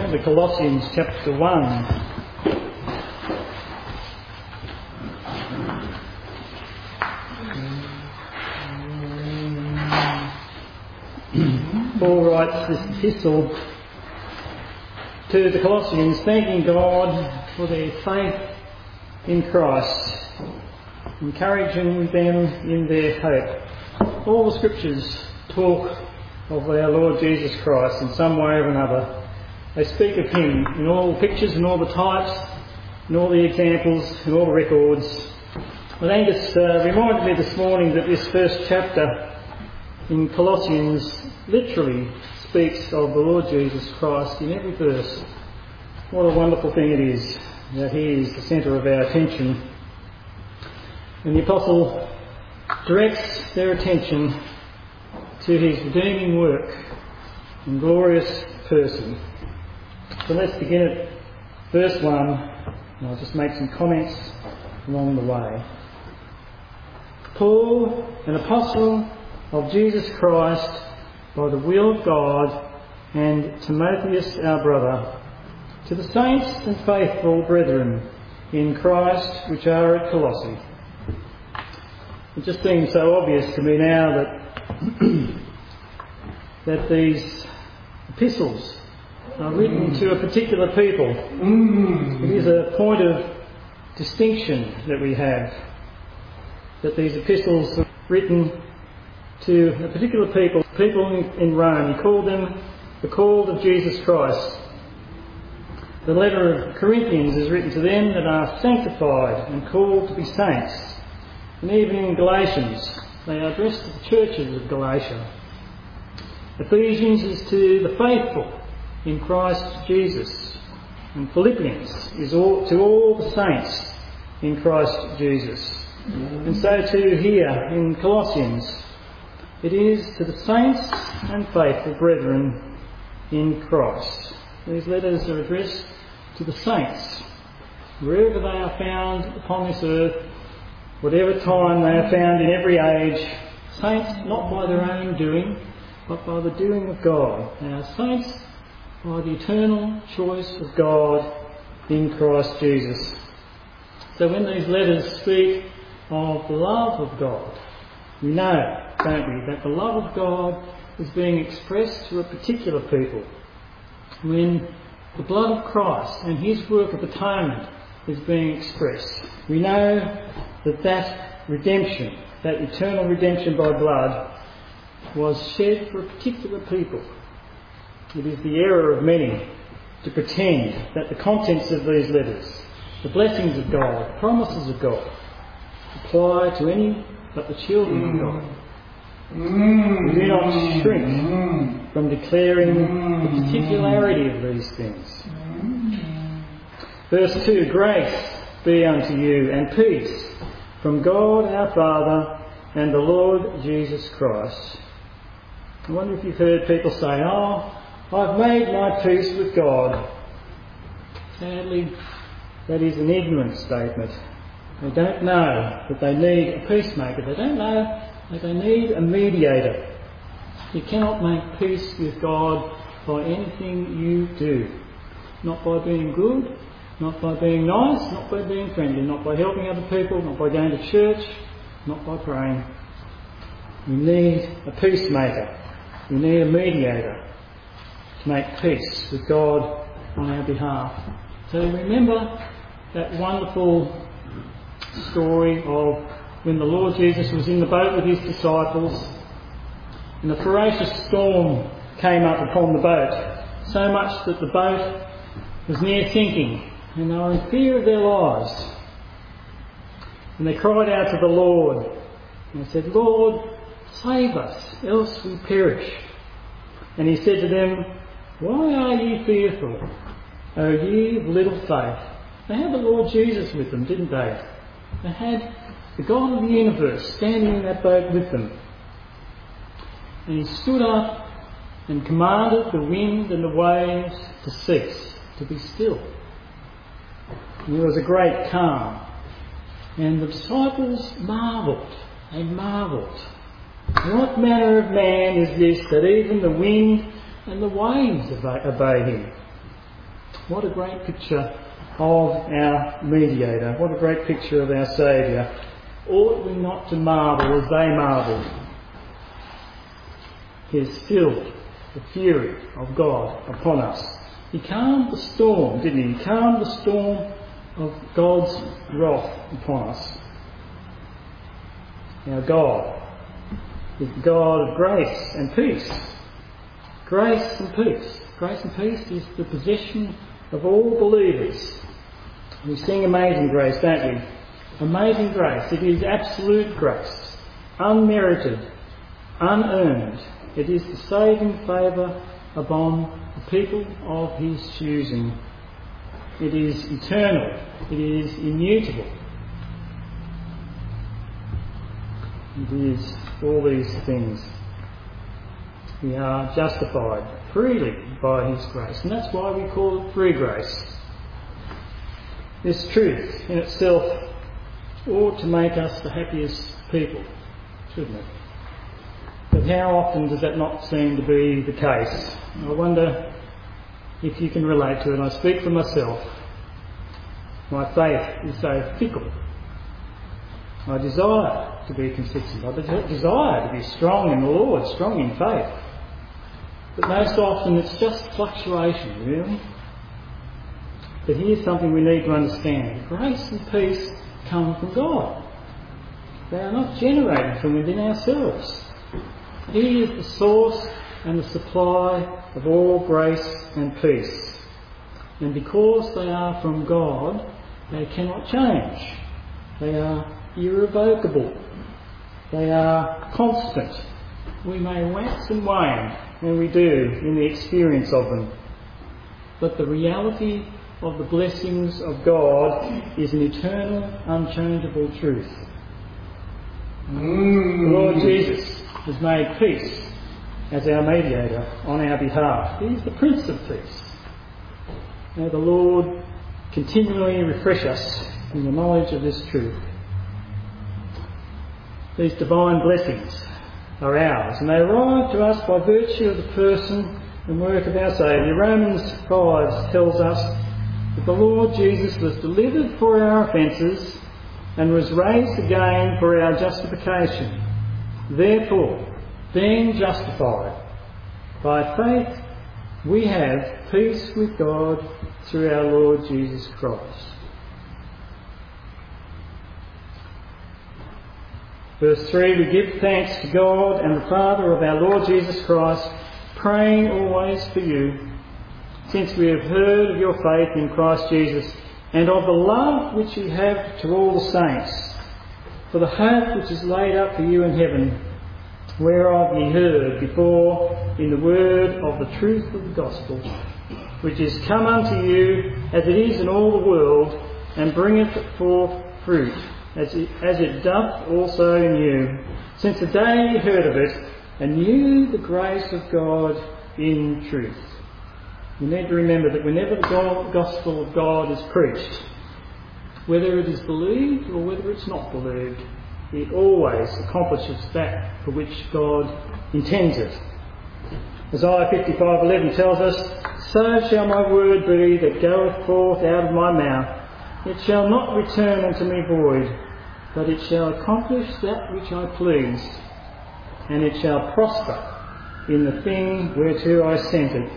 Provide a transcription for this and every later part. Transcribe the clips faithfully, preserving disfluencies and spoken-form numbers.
Turn to Colossians chapter one. Paul writes this epistle to the Colossians, thanking God for their faith in Christ, encouraging them in their hope. All the scriptures talk of our Lord Jesus Christ in some way or another. They speak of him in all the pictures and all the types and all the examples and all the records. But Angus uh, reminded me this morning that this first chapter in Colossians literally speaks of the Lord Jesus Christ in every verse. What a wonderful thing it is that he is the centre of our attention. And the Apostle directs their attention to his redeeming work and glorious person. So let's begin at verse one, and I'll just make some comments along the way. Paul, an apostle of Jesus Christ by the will of God, and Timotheus our brother, to the saints and faithful brethren in Christ which are at Colossae. It just seems so obvious to me now that that these epistles are written to a particular people. It is a point of distinction that we have, that these epistles are written to a particular people, people in, in Rome. He called them the called of Jesus Christ. The letter of Corinthians is written to them that are sanctified and called to be saints. And even in Galatians, they are addressed to the churches of Galatia. Ephesians is to the faithful in Christ Jesus. And Philippians is all, to all the saints in Christ Jesus. And so too here in Colossians, it is to the saints and faithful brethren in Christ. These letters are addressed to the saints, wherever they are found upon this earth, whatever time they are found in every age. Saints not by their own doing, but by the doing of God. They are saints by the eternal choice of God in Christ Jesus. So when these letters speak of the love of God, we know, don't we, that the love of God is being expressed to a particular people. When the blood of Christ and his work of atonement is being expressed, we know that that redemption, that eternal redemption by blood, was shed for a particular people. It is the error of many to pretend that the contents of these letters, the blessings of God, the promises of God, apply to any but the children of God. We do not shrink from declaring the particularity of these things. Verse two, grace be unto you and peace from God our Father and the Lord Jesus Christ. I wonder if you've heard people say, oh, I've made my peace with God. Sadly, that is an ignorant statement. They don't know that they need a peacemaker. They don't know that they need a mediator. You cannot make peace with God by anything you do. Not by being good, not by being nice, not by being friendly, not by helping other people, not by going to church, not by praying. We need a peacemaker. We need a mediator to make peace with God on our behalf. So remember that wonderful story of when the Lord Jesus was in the boat with his disciples and a ferocious storm came up upon the boat, so much that the boat was near sinking and they were in fear of their lives. And they cried out to the Lord and they said, Lord, save us, else we perish. And he said to them, why are ye fearful, O ye of little faith? They had the Lord Jesus with them, didn't they? They had the God of the universe standing in that boat with them. And he stood up and commanded the wind and the waves to cease, to be still. And there was a great calm. And the disciples marvelled. They marvelled. What manner of man is this that even the wind and the waves obey him? What a great picture of our mediator. What a great picture of our Saviour. Ought we not to marvel as they marvelled? He has stilled the fury of God upon us. He calmed the storm, didn't he? He calmed the storm of God's wrath upon us. Our God is the God of grace and peace. Grace and peace. Grace and peace is the possession of all believers. We sing Amazing Grace, don't we? Amazing grace. It is absolute grace, unmerited, unearned. It is the saving favour upon the people of his choosing. It is eternal. It is immutable. It is all these things. We are justified freely by his grace, and that's why we call it free grace. This truth in itself ought to make us the happiest people, shouldn't it? But how often does that not seem to be the case? I wonder if you can relate to it. I speak for myself. My faith is so fickle. I desire to be consistent. I desire to be strong in the Lord, strong in faith. But most often it's just fluctuation, really. But here's something we need to understand. Grace and peace come from God. They are not generated from within ourselves. He is the source and the supply of all grace and peace. And because they are from God, they cannot change. They are irrevocable. They are constant. We may wax and wane, and we do in the experience of them. But the reality of the blessings of God is an eternal, unchangeable truth. Mm. The Lord Jesus has made peace as our mediator on our behalf. He is the Prince of Peace. May the Lord continually refresh us in the knowledge of this truth. These divine blessings are ours, and they arrive to us by virtue of the person and work of our Saviour. Romans five tells us that the Lord Jesus was delivered for our offences and was raised again for our justification. Therefore, being justified by faith, we have peace with God through our Lord Jesus Christ. Verse three, we give thanks to God and the Father of our Lord Jesus Christ, praying always for you, since we have heard of your faith in Christ Jesus and of the love which you have to all the saints, for the hope which is laid up for you in heaven, whereof ye heard before in the word of the truth of the gospel, which is come unto you as it is in all the world, and bringeth forth fruit, as it, as it doth also in you, since the day you heard of it, and knew the grace of God in truth. You need to remember that whenever the gospel of God is preached, whether it is believed or whether it's not believed, it always accomplishes that for which God intends it. Isaiah fifty-five eleven tells us, so shall my word be that goeth forth out of my mouth. It shall not return unto me void, but it shall accomplish that which I please, and it shall prosper in the thing whereto I sent it.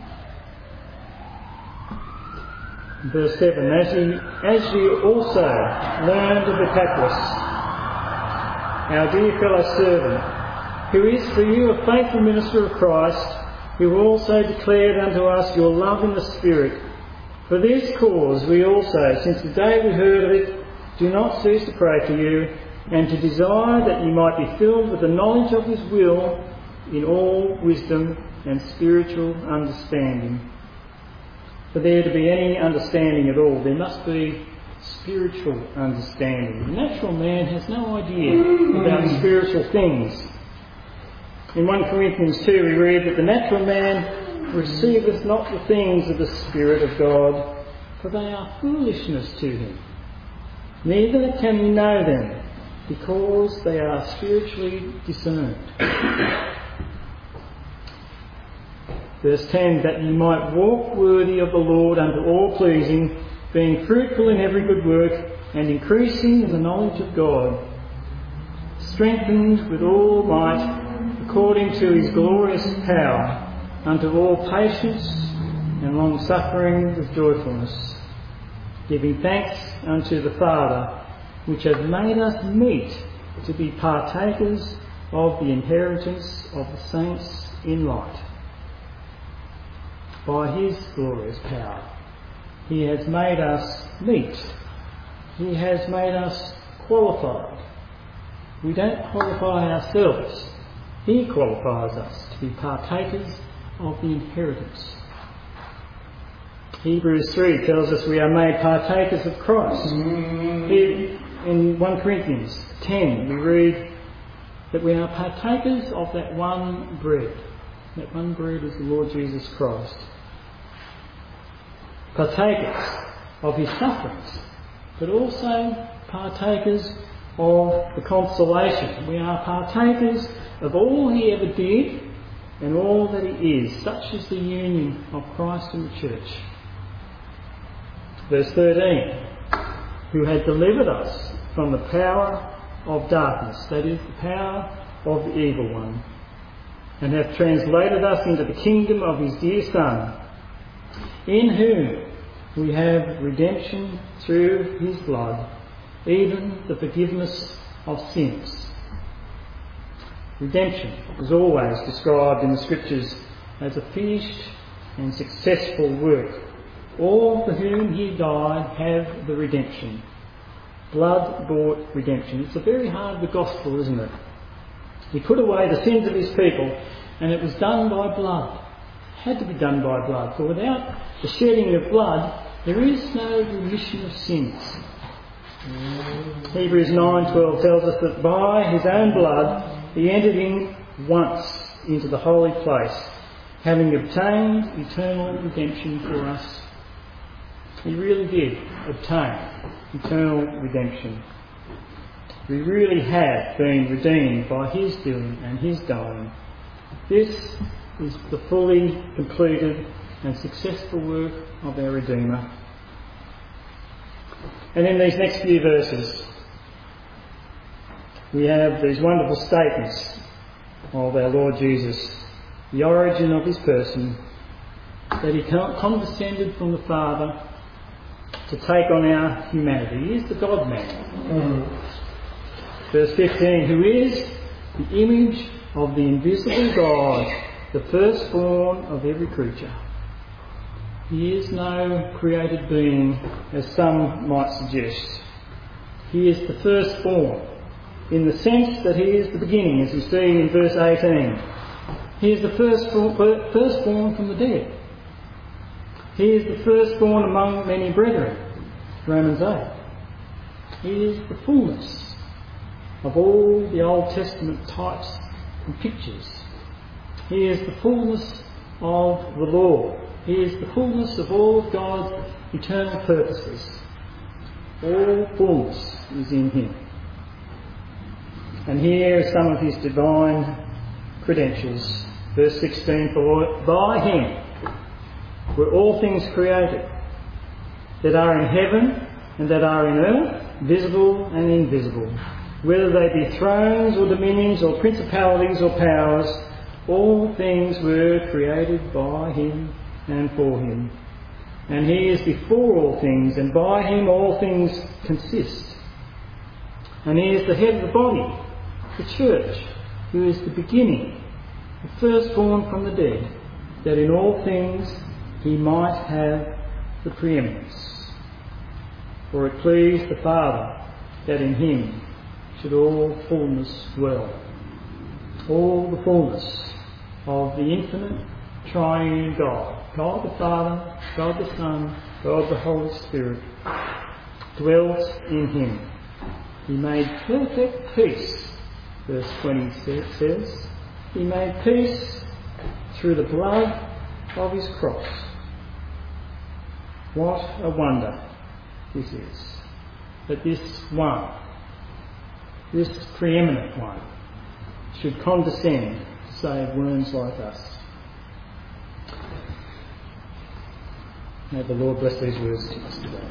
Verse seven, as ye, as ye also learned of Epaphras, our dear fellow servant, who is for you a faithful minister of Christ, who also declared unto us your love in the Spirit. For this cause we also, since the day we heard of it, do not cease to pray for you, and to desire that ye might be filled with the knowledge of his will in all wisdom and spiritual understanding. For there to be any understanding at all, there must be spiritual understanding. The natural man has no idea about spiritual things. In First Corinthians two we read that the natural man receiveth not the things of the Spirit of God, for they are foolishness to him. Neither can he know them, because they are spiritually discerned. Verse ten, that ye might walk worthy of the Lord unto all pleasing, being fruitful in every good work, and increasing in the knowledge of God, strengthened with all might, according to his glorious power, unto all patience and long suffering with joyfulness, giving thanks unto the Father, which hath made us meet to be partakers of the inheritance of the saints in light. By his glorious power, he has made us meet. He has made us qualified. We don't qualify ourselves. He qualifies us to be partakers of the inheritance. Hebrews three tells us we are made partakers of Christ. Here in First Corinthians ten we read that we are partakers of that one bread. That one bread is the Lord Jesus Christ. Partakers of his sufferings, but also partakers of the consolation. We are partakers of all he ever did and all that he is. Such is the union of Christ and the church. Verse thirteen, who had delivered us from the power of darkness, that is, the power of the evil one, and hath translated us into the kingdom of his dear Son, in whom we have redemption through his blood, even the forgiveness of sins. Redemption is always described in the Scriptures as a finished and successful work. All for whom he died have the redemption. Blood-bought redemption. It's a very hard the gospel, isn't it? He put away the sins of his people, and it was done by blood. It had to be done by blood, for without the shedding of blood, there is no remission of sins. Hebrews nine twelve tells us that by his own blood he entered in once into the holy place, having obtained eternal redemption for us. He really did obtain eternal redemption. We really have been redeemed by his doing and his dying. This is the fully completed and successful work of our Redeemer. And in these next few verses, we have these wonderful statements of our Lord Jesus, the origin of his person, that he condescended from the Father to take on our humanity. He is the God-man. Mm. Verse fifteen, who is the image of the invisible God, the firstborn of every creature. He is no created being, as some might suggest. He is the firstborn, in the sense that he is the beginning, as we see in verse eighteen. He is the firstborn, firstborn from the dead. He is the firstborn among many brethren, Romans eight. He is the fullness of all the Old Testament types and pictures. He is the fullness of the law. He is the fullness of all of God's eternal purposes. All fullness is in him. And here are some of his divine credentials. Verse sixteen, for by him were all things created, that are in heaven and that are in earth, visible and invisible, whether they be thrones or dominions or principalities or powers. All things were created by him and for him. And he is before all things, and by him all things consist. And he is the head of the body, the church, who is the beginning, the firstborn from the dead, that in all things he might have the preeminence. For it pleased the Father that in him should all fullness dwell. All the fullness of the infinite triune God, God the Father, God the Son, God the Holy Spirit, dwelt in him. He made perfect peace, verse twenty says. He made peace through the blood of his cross. What a wonder this is, that this one, this preeminent one, should condescend to save worms like us. May the Lord bless these words to us today.